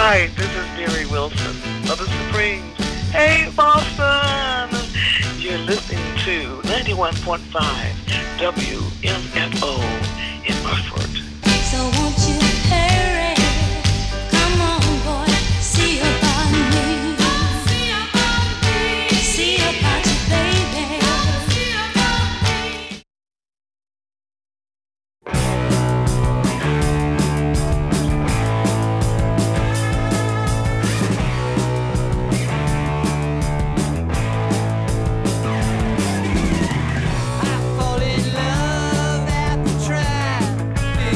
right, this is Mary Wilson of the Supremes. Hey, Boston! You're listening to 91.5 WMFO in Burford. So won't you hurry? Come on, boy, see about me. See about you, baby. I fall in love after trying.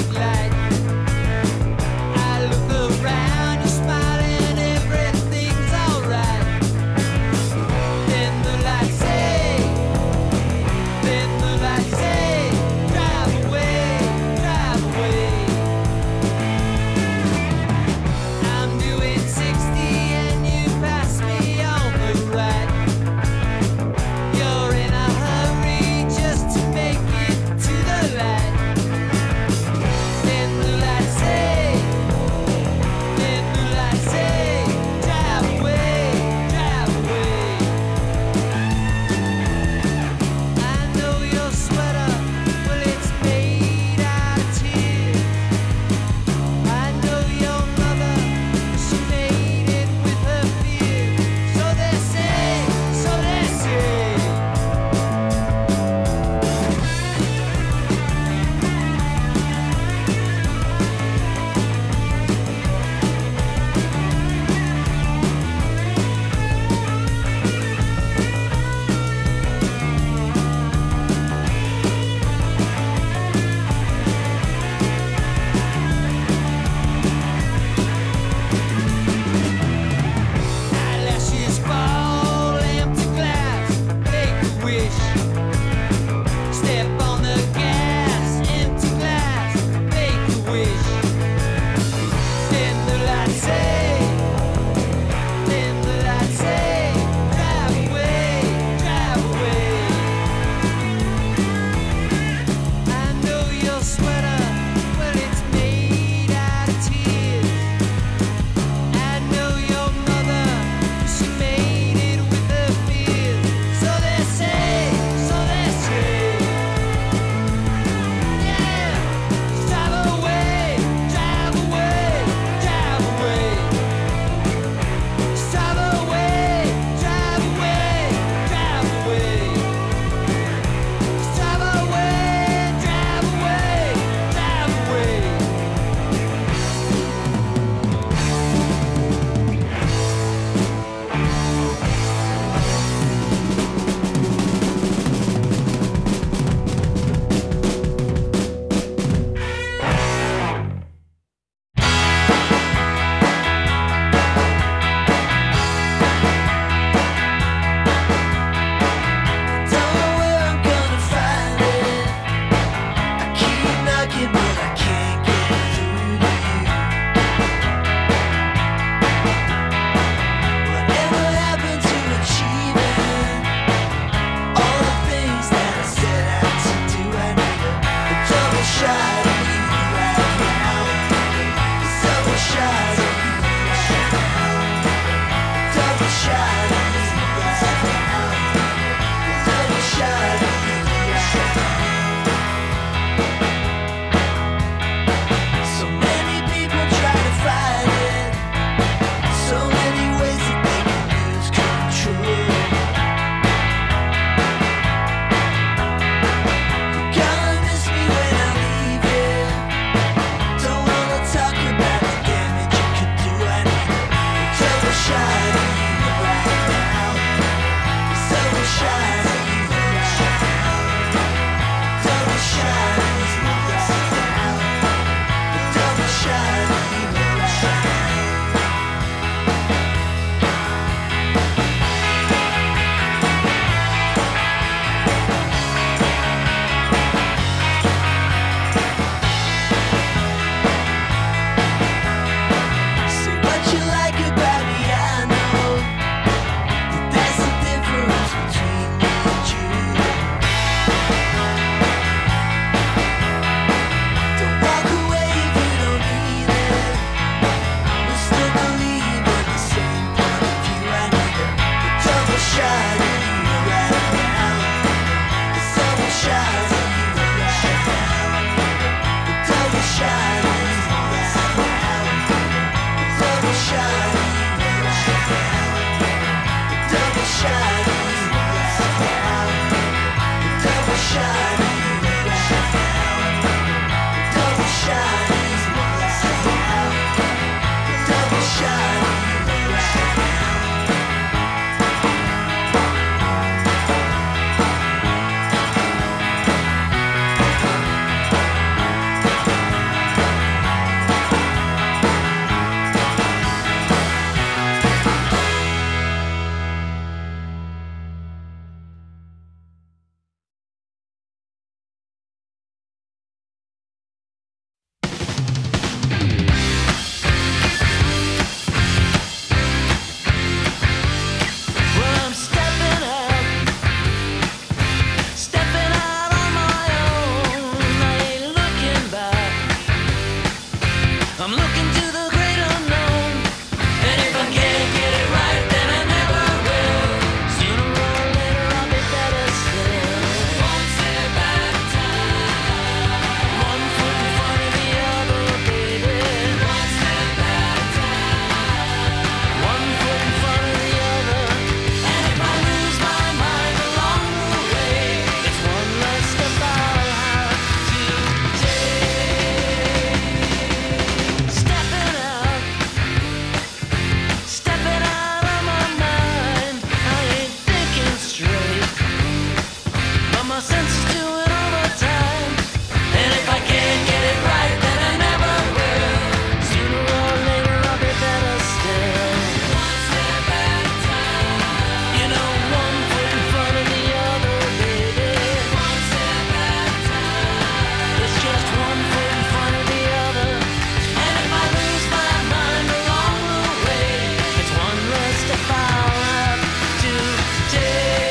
senses doing overtime. And if I can't get it right, then I never will. Sooner or later I'll be better still. One step at a time. You know, one foot in front of the other, baby. One step at a time. It's just one foot in front of the other. And if I lose my mind along the way, it's one less step I'll have to take.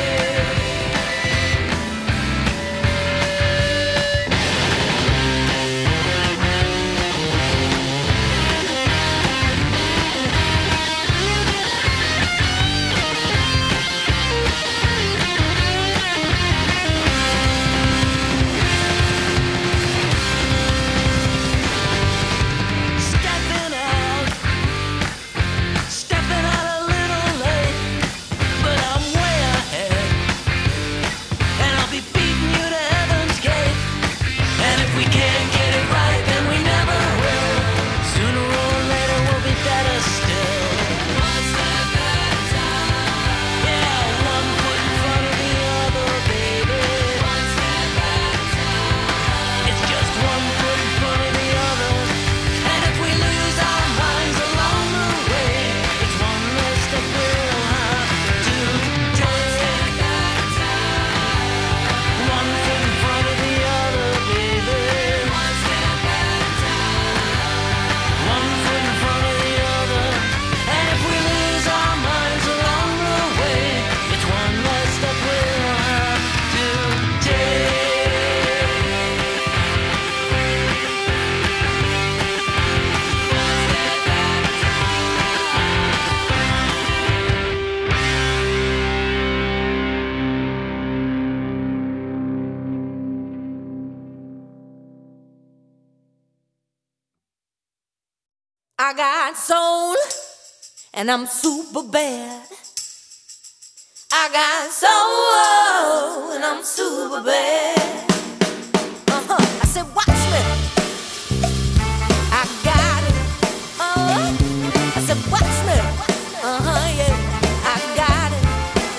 Stepping out a little late, but I'm way ahead, and I'll be beating you to heaven's gate. And if we can't get it right, then we never will. Sooner or later we'll be better still. One step at a time. Yeah, one foot in front of the other, baby. One step at a time. It's just one foot in front of the other. And if we lose our minds along the way, it's one less step we'll have to take. One foot in front of the other, baby. One step at a time. One foot in front of the other. And if we lose our minds along the way, it's one less step we'll have to take. I got soul, and I'm super bad. I got soul, and I'm super bad. I said, watch me. I got it. I said, watch me. Yeah. I got it.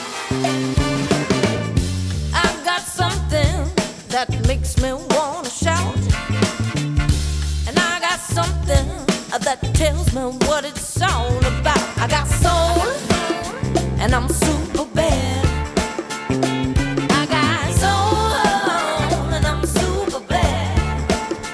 I got something that makes me wanna shout, and I got something that tells me what it's all about. I got soul, and I'm super bad. I got soul, and I'm super bad.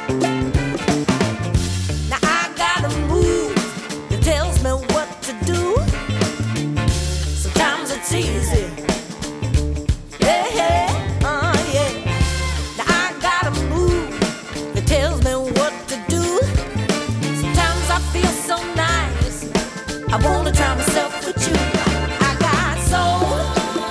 Now I got a move that tells me what to do. Sometimes it's easy. Yeah, yeah. Now I got a move that tells me what to do. I feel so nice, I wanna try myself with you. I got soul,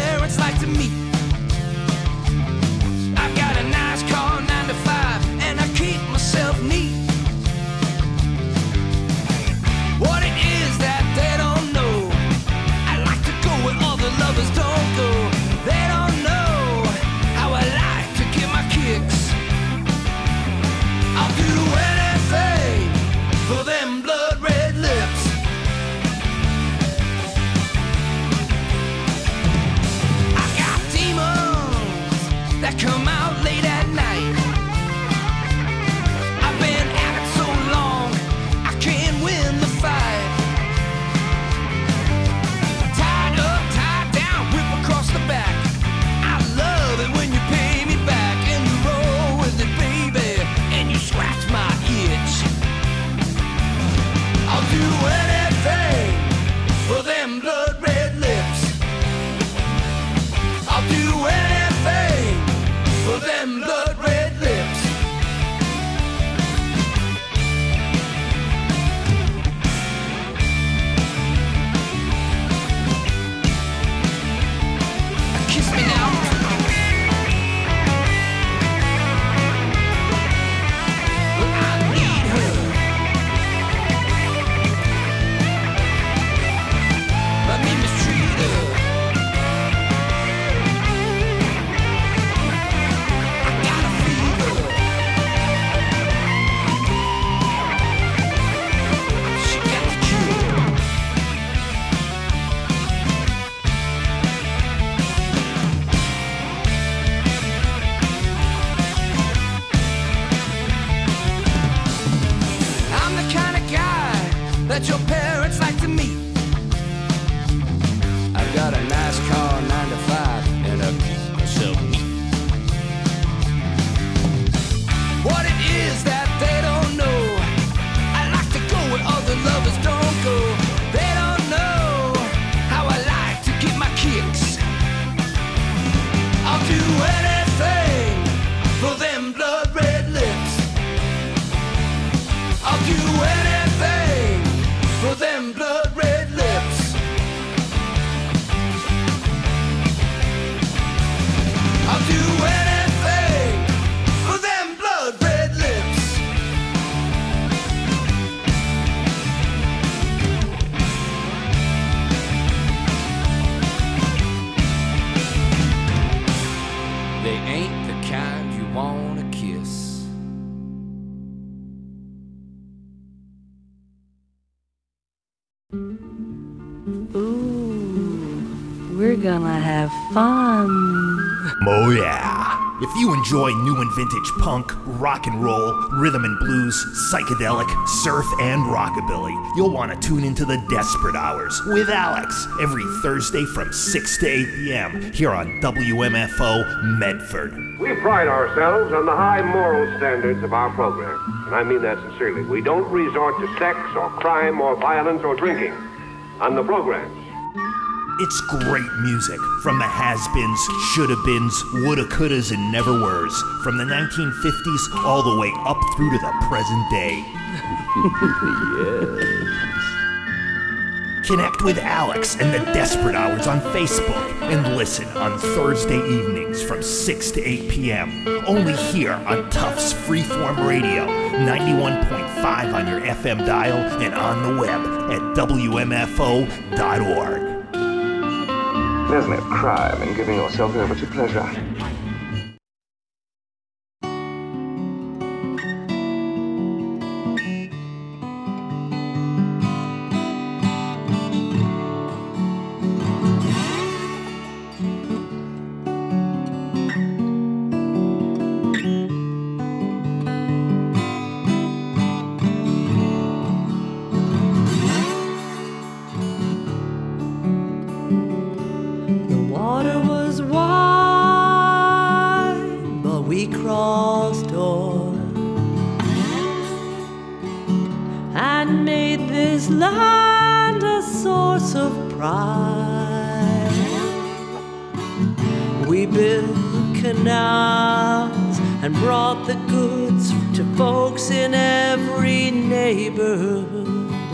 parents like to meet. I've got a nice car, 9 to 5, and I keep myself neat. What it is that they don't know, I like to go where other lovers don't go. They don't know how I like to get my kicks. I'll do anything for them blood red lips. I got demons that come out late at night. I've been at it so long, I can't win the fight. Tied up, tied down, whip across the back. I love it when you pay me back and you roll with it, baby, and you scratch my itch. I'll do anything for them blood red lips. I'll do anything for them blood red lips. Kiss me now. I need her. Let me mistreat her. I got a fever. She got the cure. I'm the kind of guy that your parents like to meet. I've got a nice car, 9 to 5, and I keep myself neat. What it is that they don't know, I like to go where other lovers don't go. They don't know how I like to get my kicks. I'll do anything for them blood red lips. I'll do anything for them blood red lips. I'll do anything for them blood red lips. They ain't the kind you wanna kiss. Ooh, we're gonna have fun. Oh yeah. If you enjoy new and vintage punk, rock and roll, rhythm and blues, psychedelic, surf, and rockabilly, you'll want to tune into the Desperate Hours with Alex every Thursday from 6 to 8 p.m. here on WMFO Medford. We pride ourselves on the high moral standards of our program, and I mean that sincerely. We don't resort to sex or crime or violence or drinking on the programs. It's great music from the has-beens, shoulda-beens, woulda, couldas, and never-weres, from the 1950s all the way up through to the present day. Yes. Connect with Alex and the Desperate Hours on Facebook and listen on Thursday evenings from 6 to 8 p.m. Only here on Tufts Freeform Radio, 91.5 on your FM dial and on the web at WMFO.org. There's no crime in giving yourself over to pleasure.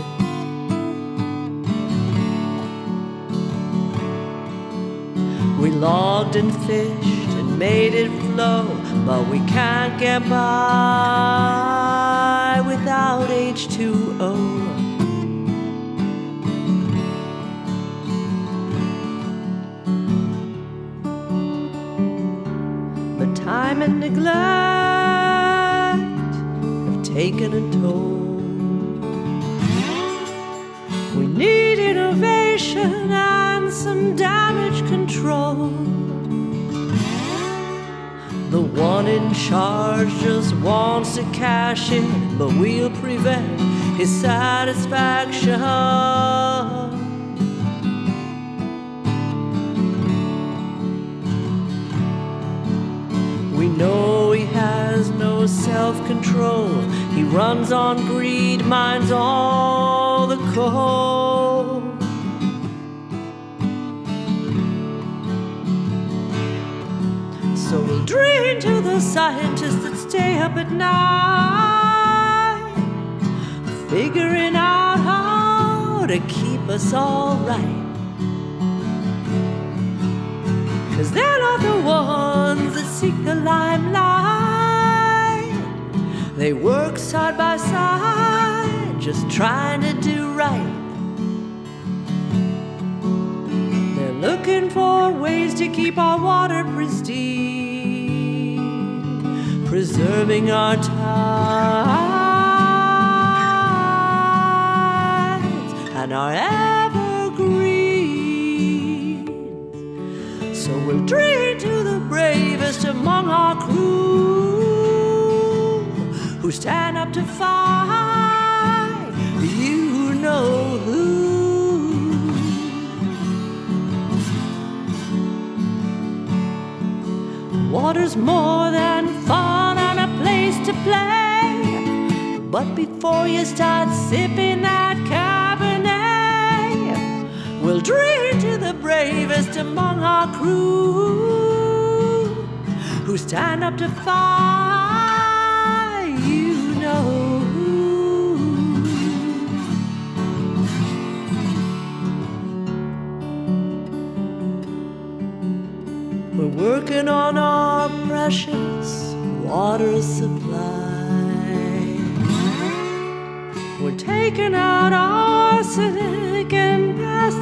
We logged and fished and made it flow, but we can't get by without H2O. But time and neglect have taken a toll. We need innovation and some damage control. The one in charge just wants to cash in, but we'll prevent his satisfaction. We know he has no self-control. He runs on greed, mines all the coal. So we'll dream to the scientists that stay up at night, figuring out how to keep us all right. 'Cause they're not the ones that seek the limelight. They work side by side, just trying to do right. They're looking for ways to keep our water pristine, preserving our tides and our evergreens. So we'll dream to the bravest among our crew, who stand up to fight, you know who. Water's more than fun and a place to play, but before you start sipping that Cabernet, we'll dream to the bravest among our crew, who stand up to fight, you know who. We're working on our precious water supply. We're taking out arsenic and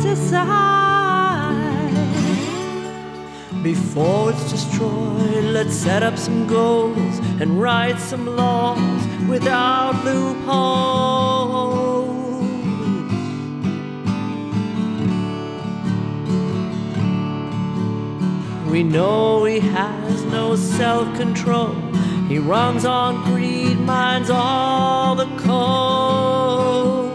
pesticide. Before it's destroyed, let's set up some goals and write some laws without loopholes. We know he has no self-control. He runs on greed, mines all the coal.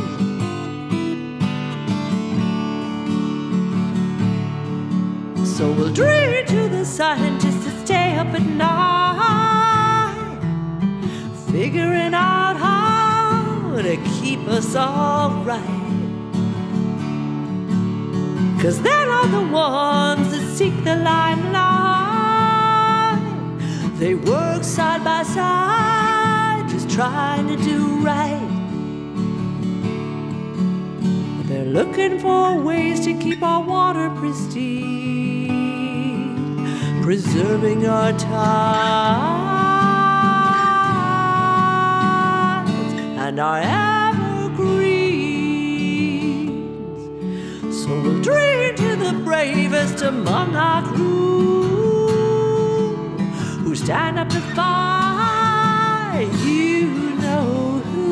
So we'll dream to the scientists that stay up at night, figuring out how to keep us all right. 'Cause they're not the ones that seek the limelight. They work side by side, just trying to do right. They're looking for ways to keep our water pristine, preserving our tides and our evergreens. So we'll dream to the bravest among our crew, who stand up to fight, you know who.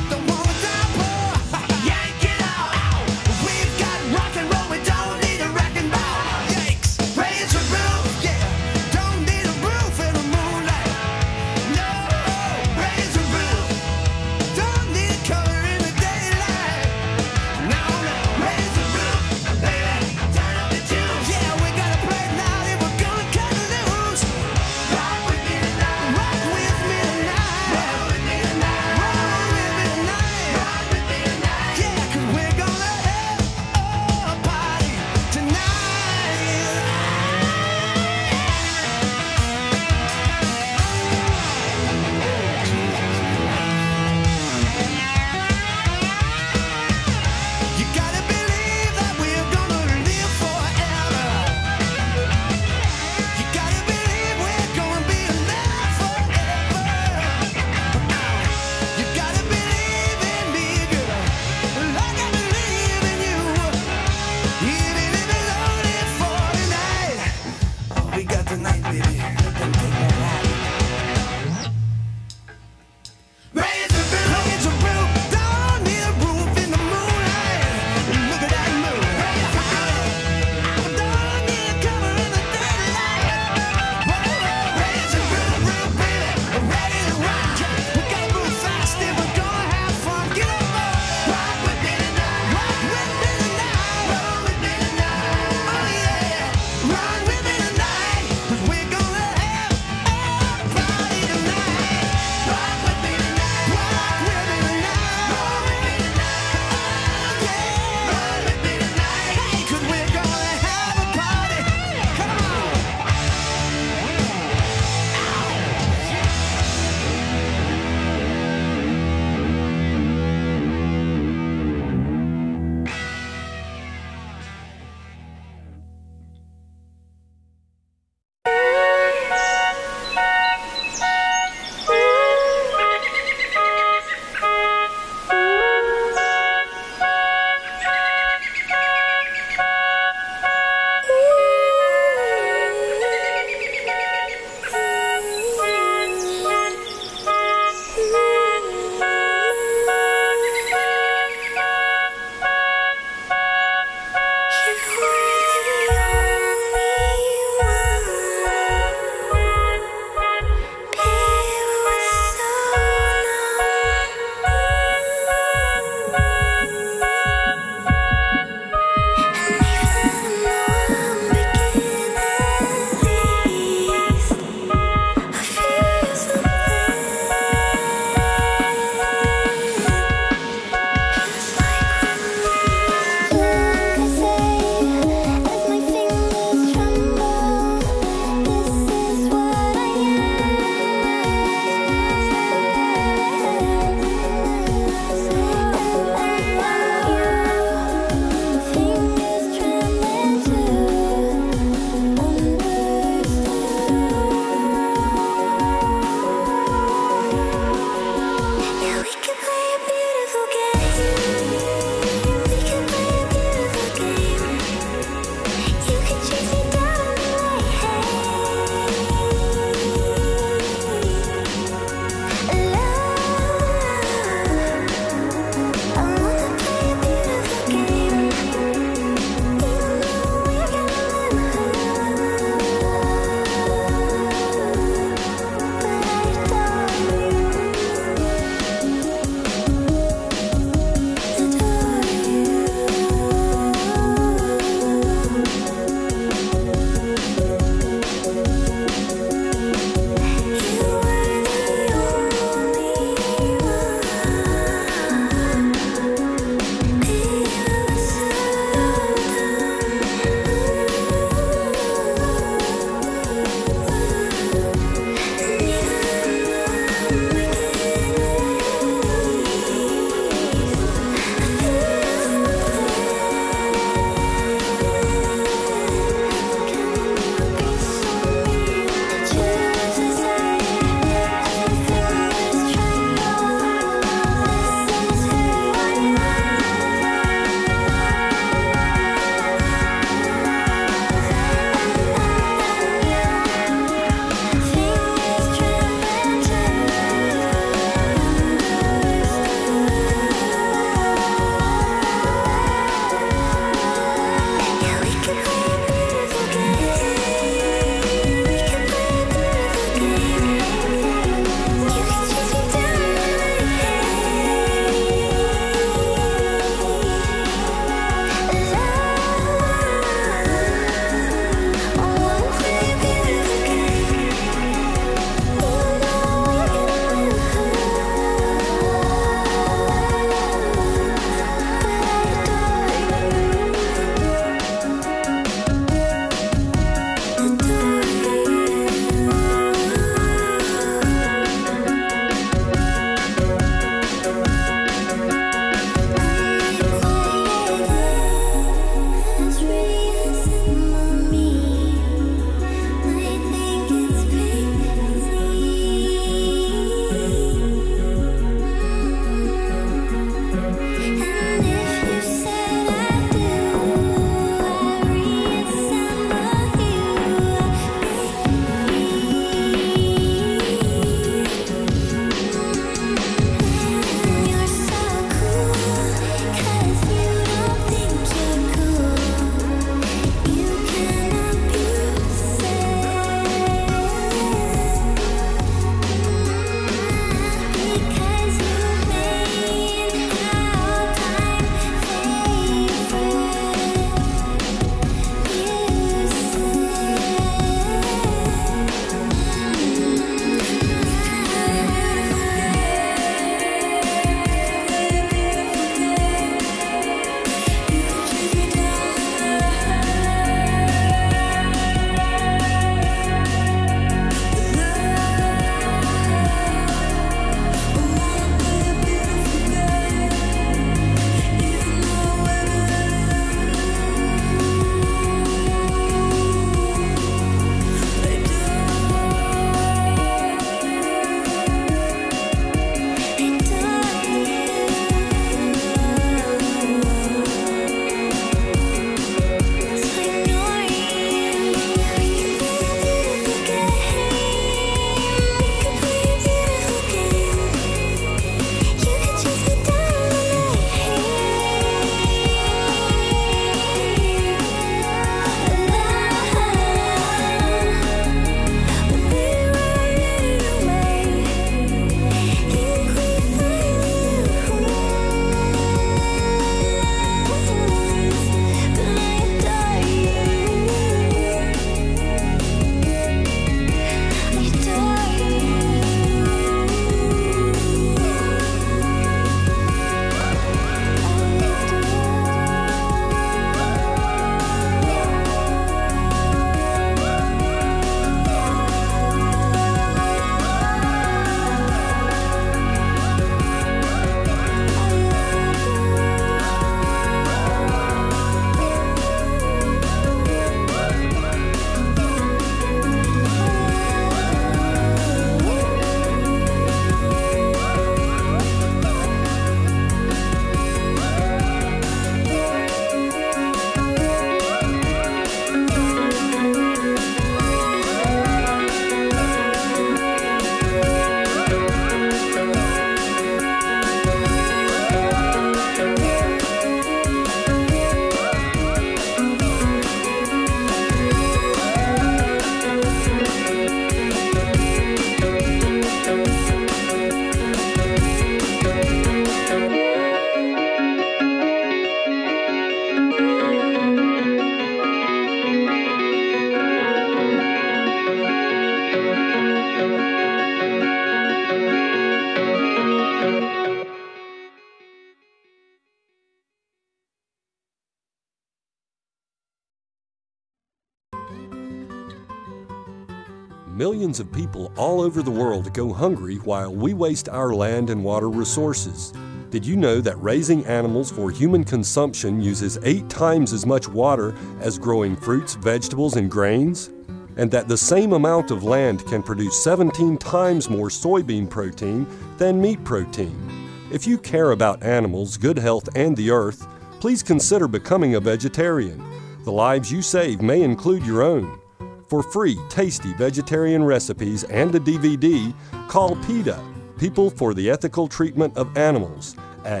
Millions of people all over the world go hungry while we waste our land and water resources. Did you know that raising animals for human consumption uses 8 times as much water as growing fruits, vegetables, and grains? And that the same amount of land can produce 17 times more soybean protein than meat protein? If you care about animals, good health, and the earth, please consider becoming a vegetarian. The lives you save may include your own. For free, tasty vegetarian recipes and a DVD, call PETA, People for the Ethical Treatment of Animals, at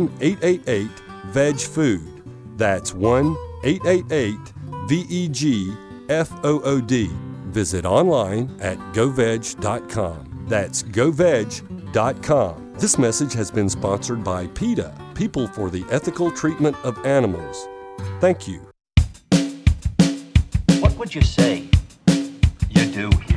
1-888-VEG-FOOD. That's 1-888-VEG-FOOD. Visit online at goveg.com. That's goveg.com. This message has been sponsored by PETA, People for the Ethical Treatment of Animals. Thank you. What would you say you do here?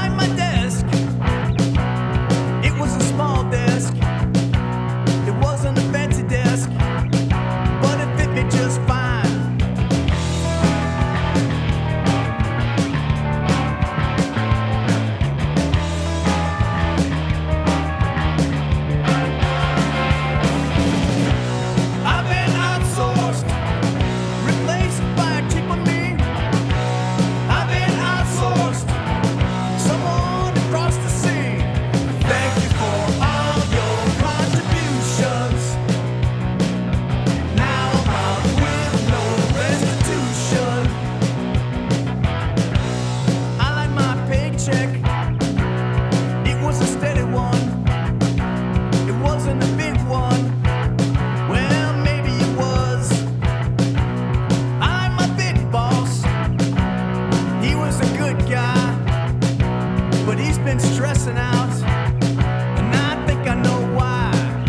It wasn't been stressing out, and I think I know why.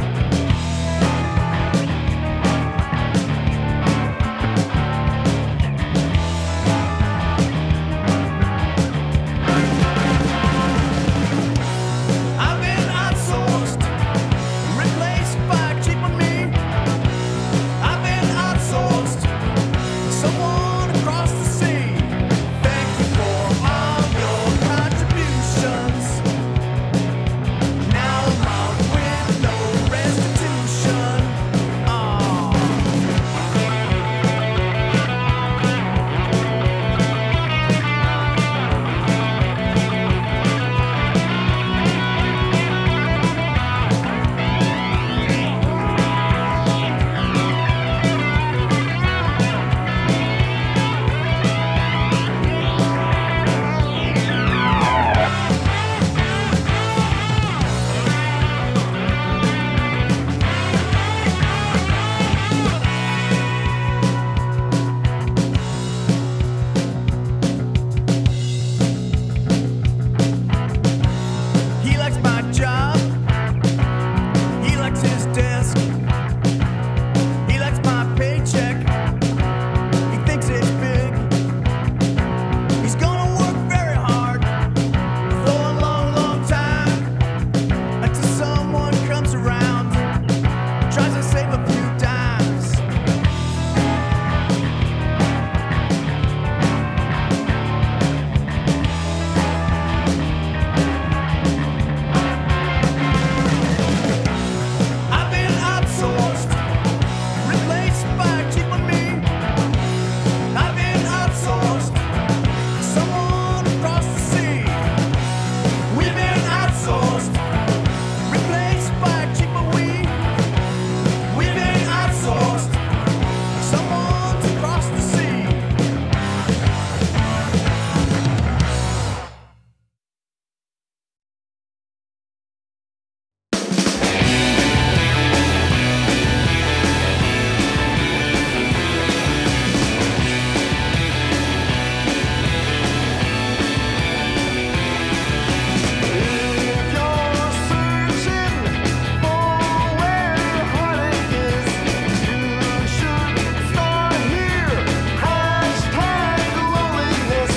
I've been outsourced, replaced by cheaper me. I've been outsourced, someone across the sea. Thank you for all your contributions. Now I'm out with no restitution. He likes my job. He likes his desk. He likes my paycheck. He thinks it's big. He's gonna work very hard for a long, long time until someone comes around, tries to save a few dimes. I've been outsourced, replaced by cheaper me. I've been outsourced, someone across the sea. We've been outsourced, replaced by cheaper we. We've been outsourced, someone across the sea. If you're searching for where heartache is, you should start here. Hashtag loneliness.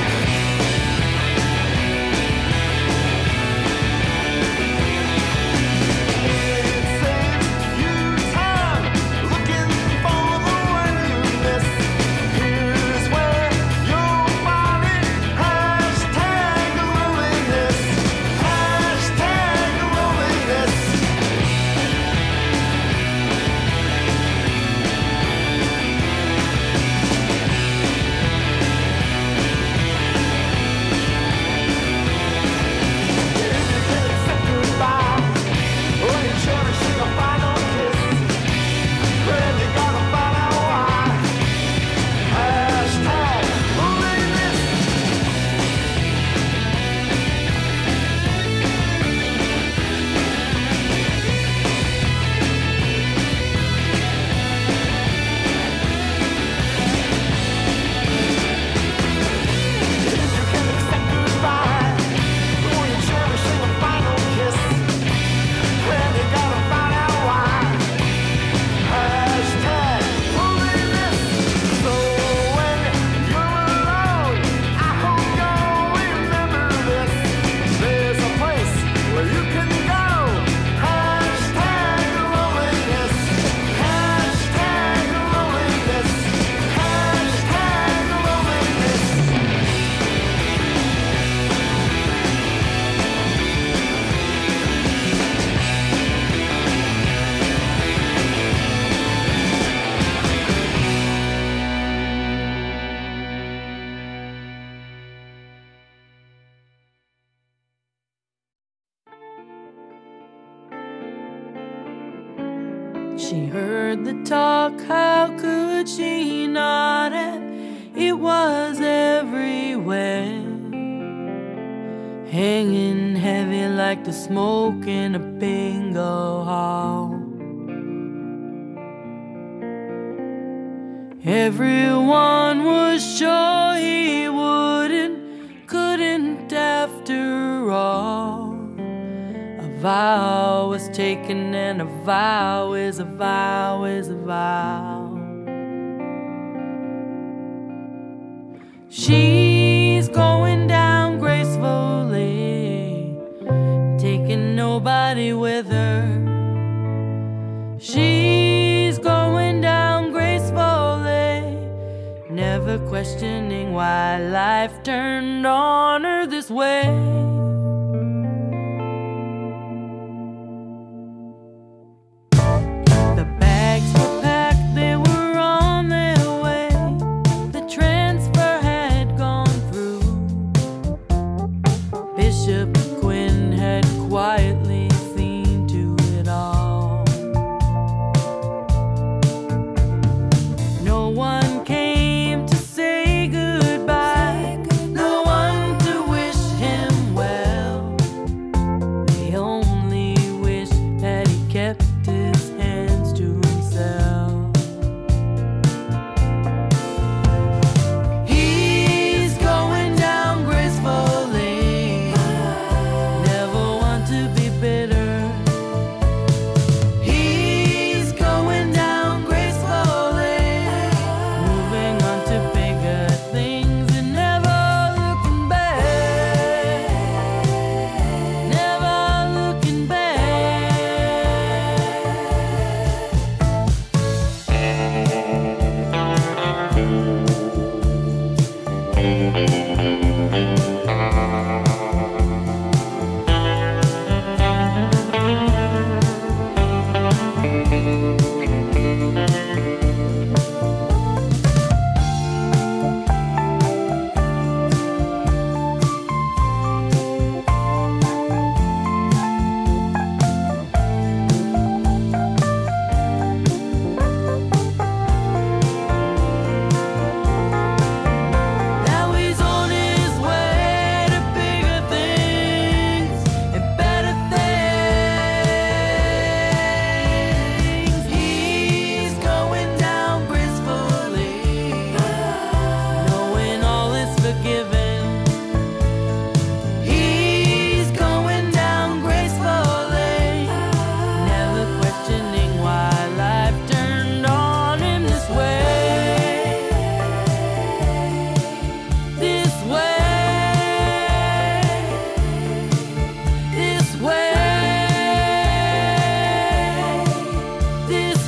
It saves you time looking for the one you miss. Here's where you'll find it. Hashtag loneliness. Hashtag loneliness. Goodbye. When you're cherishing a final kiss, really gotta find out why. Hashtag loneliness. You can accept goodbye. When you're cherishing a final kiss, really gotta find out why. Hashtag loneliness. So when you're alone, I hope you'll remember this. There's a place where you can go. Hashtag loneliness. Hashtag loneliness. Hashtag loneliness. She heard the talk, how could she not have? It was everywhere, hanging heavy like the smoke in a bingo hall. Everyone was sure he wouldn't, couldn't after all. vow was taken, and a vow is a vow is a vow. She's going down gracefully, taking nobody with her. She's going down gracefully, never questioning why life turned on her this way. The bags were packed, they were on their way. The transfer had gone through. Bishop Quinn had quietly seen to it all. No one came to say goodbye, no one to wish him well. They only wish that he kept his hands to himself. He's going down gracefully, never want to be bitter. He's going down gracefully, moving on to bigger things and never looking back, never looking back. Now he's on his way to bigger things and better things. He's going down gracefully, knowing all is forgiven. He's going down gracefully, never questioning why life turned on him this way. This way, this way, this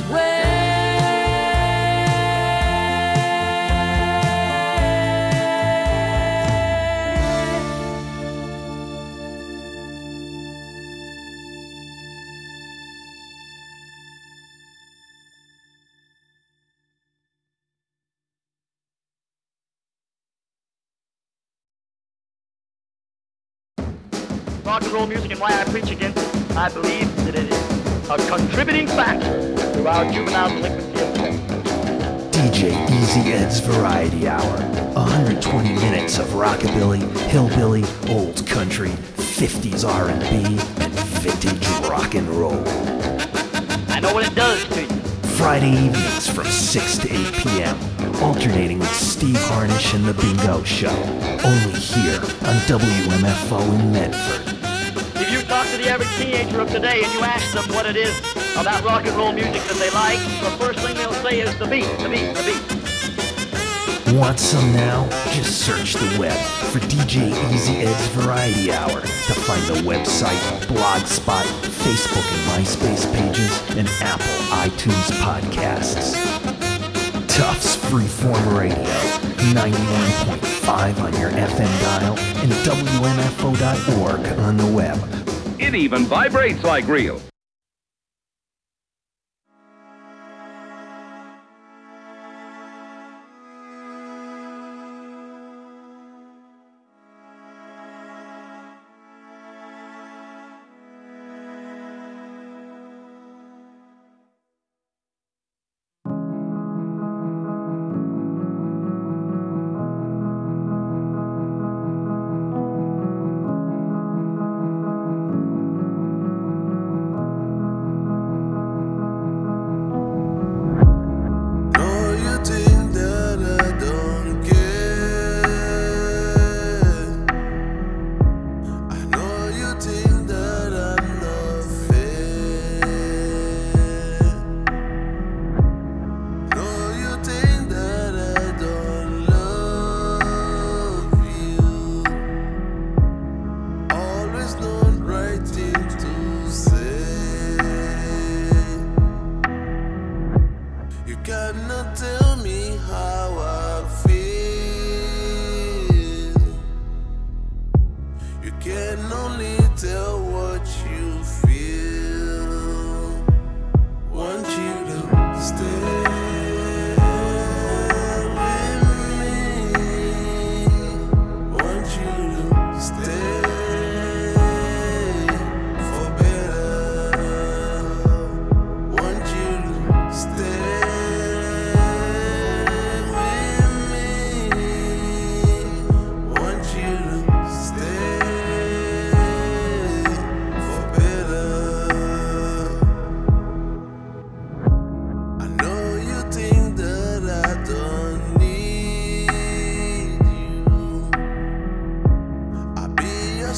Rock and roll music and why I preach against it. I believe that it is a contributing factor to our juvenile delinquency of crime. DJ Easy Ed's Variety Hour. 120 minutes of rockabilly, hillbilly, old country, 50s R&B, and vintage rock and roll. I know what it does to you. Friday evenings from 6 to 8 p.m. Alternating with Steve Harnish and The Bingo Show. Only here on WMFO in Medford. If you talk to the average teenager of today and you ask them what it is about rock and roll music that they like, the first thing they'll say is the beat, the beat, the beat. Want some now? Just search the web for DJ Easy Ed's Variety Hour to find the website, Blogspot, Facebook and MySpace pages, and Apple iTunes podcasts. Tufts Freeform Radio, 91.5 on your FM dial, and WMFO.org on the web. It even vibrates like real.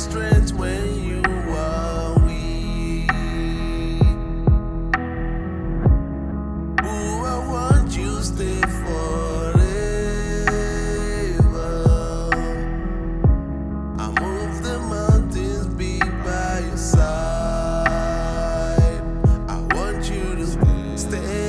strength when you are weak. Ooh, I want you to stay forever. I move the mountains, be by your side. I want you to stay.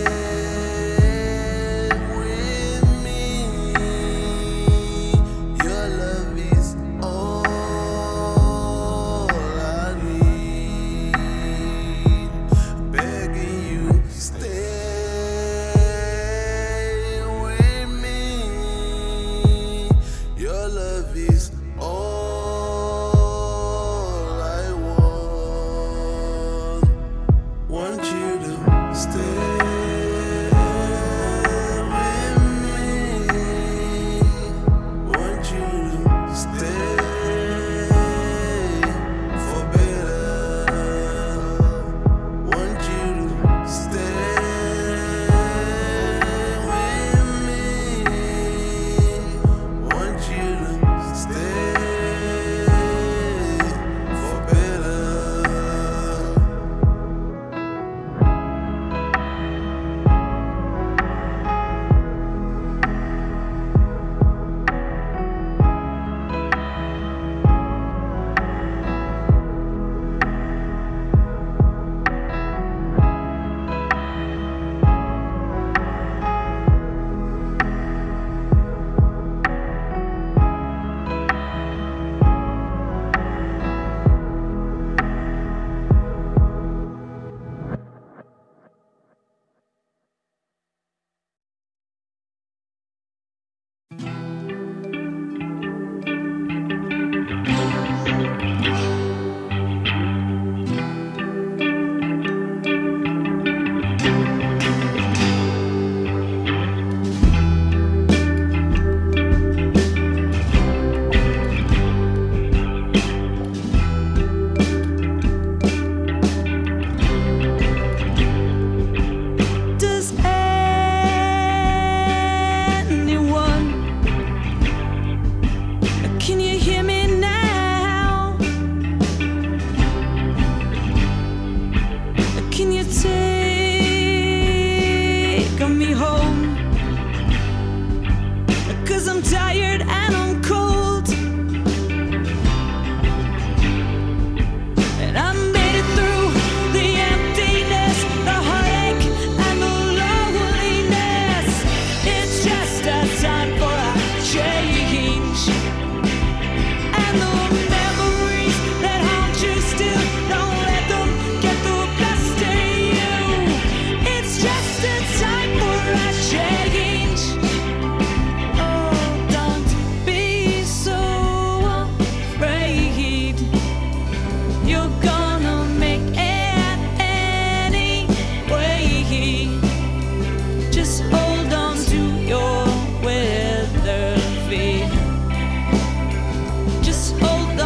Just hold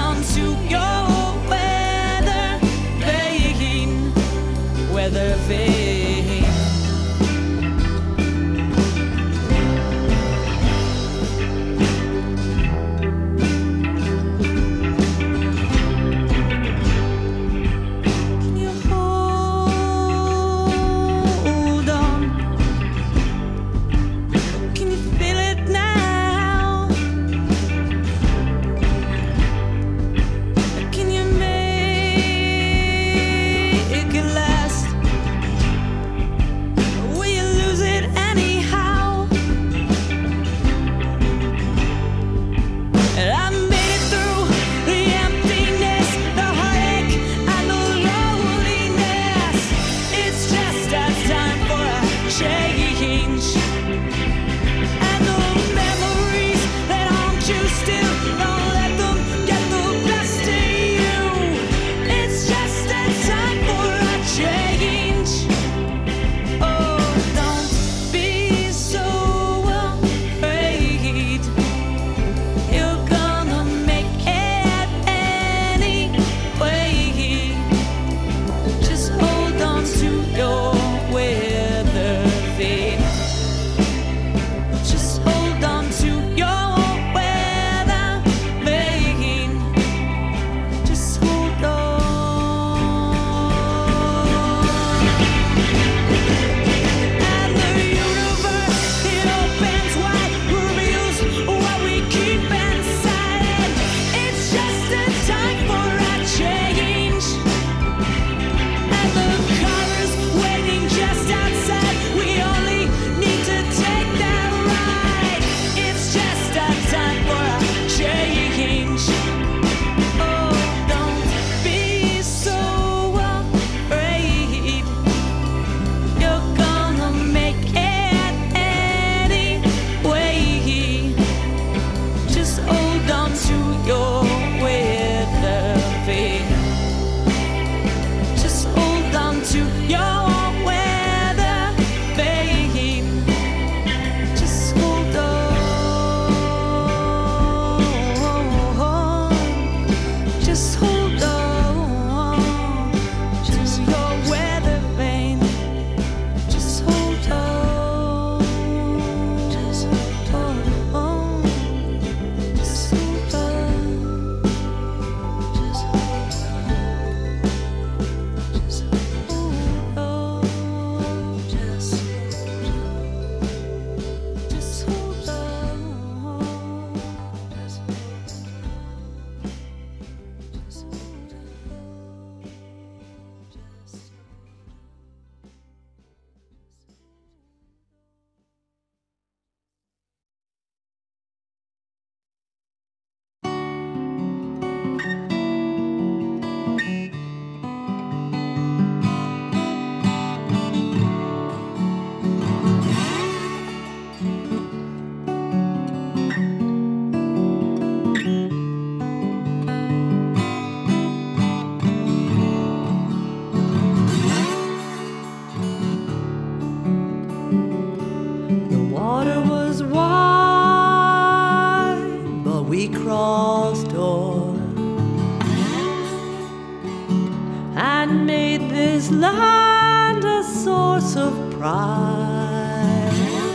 this land a source of pride.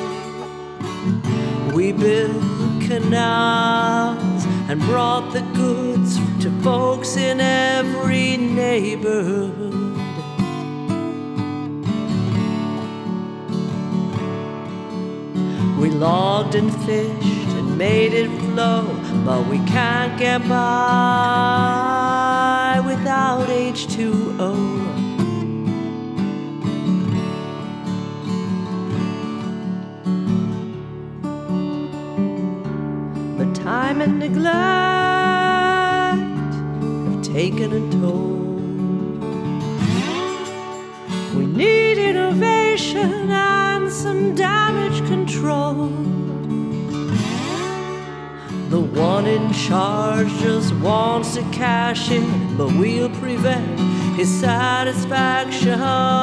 We built canals and brought the goods to folks in every neighborhood. We logged and fished and made it flow, but we can't get by without H2O. But time and neglect have taken a toll. We need innovation and some damage control. The one in charge just wants to cash in, but we'll prevent his satisfaction.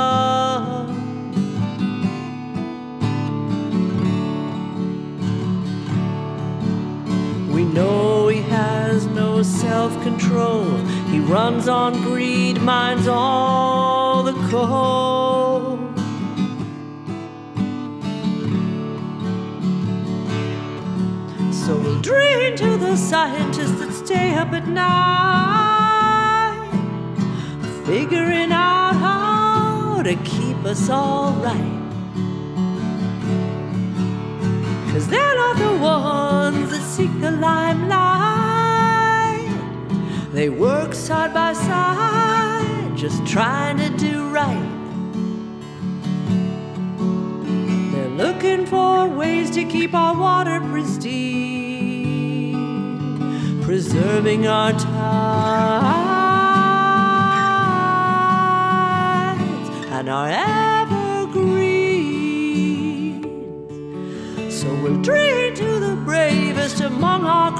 We know he has no self-control. He runs on greed, mines all the coal. So we'll dream to the scientists that stay up at night, figuring out how to keep us all right. 'Cause they're not the ones that seek the limelight. They work side by side, just trying to do right. They're looking for ways to keep our water pristine, preserving our tides and our evergreens. So we'll drink to the bravest among our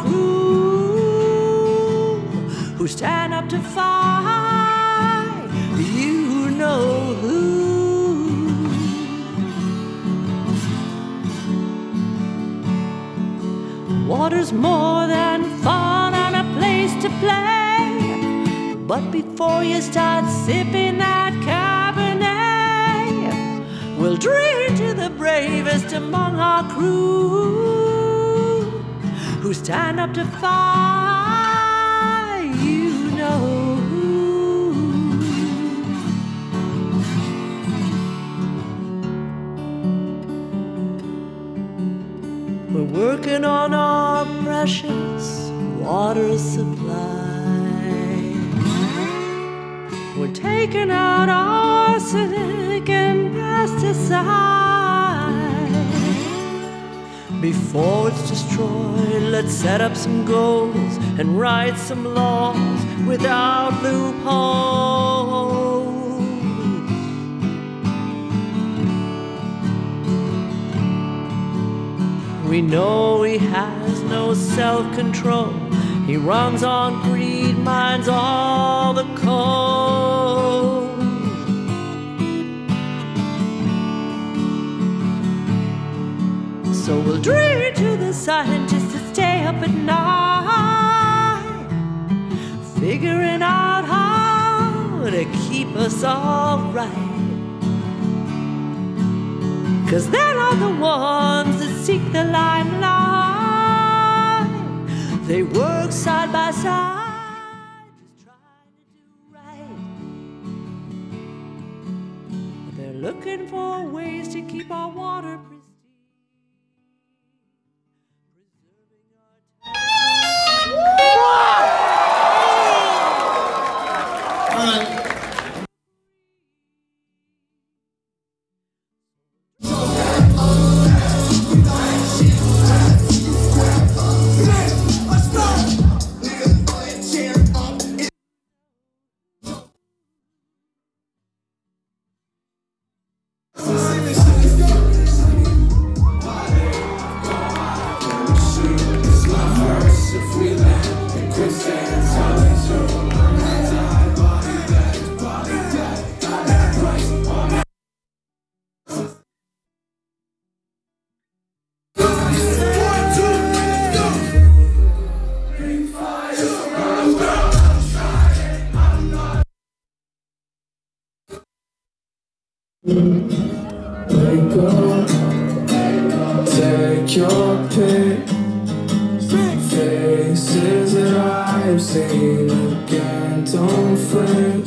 crew, who stand up to fight, you know who. Water's more than fun and a place to play, but before you start sipping that Cabernet, we'll drink to the bravest among our crew, who stand up to fight, you know who. We're working on our precious water supply. We're taking out arsenic and pesticides. Before it's destroyed, let's set up some goals and write some laws without loopholes. We know he has no self-control. He runs on greed, mines all the coal. So we'll drink to the scientists that stay up at night, figuring out how to keep us all right. 'Cause they're not the ones that seek the limelight. They work side by side, just trying to do right. They're looking for ways to keep our water pristine. Wake up, take your pick. Faces that I've seen again, don't flick.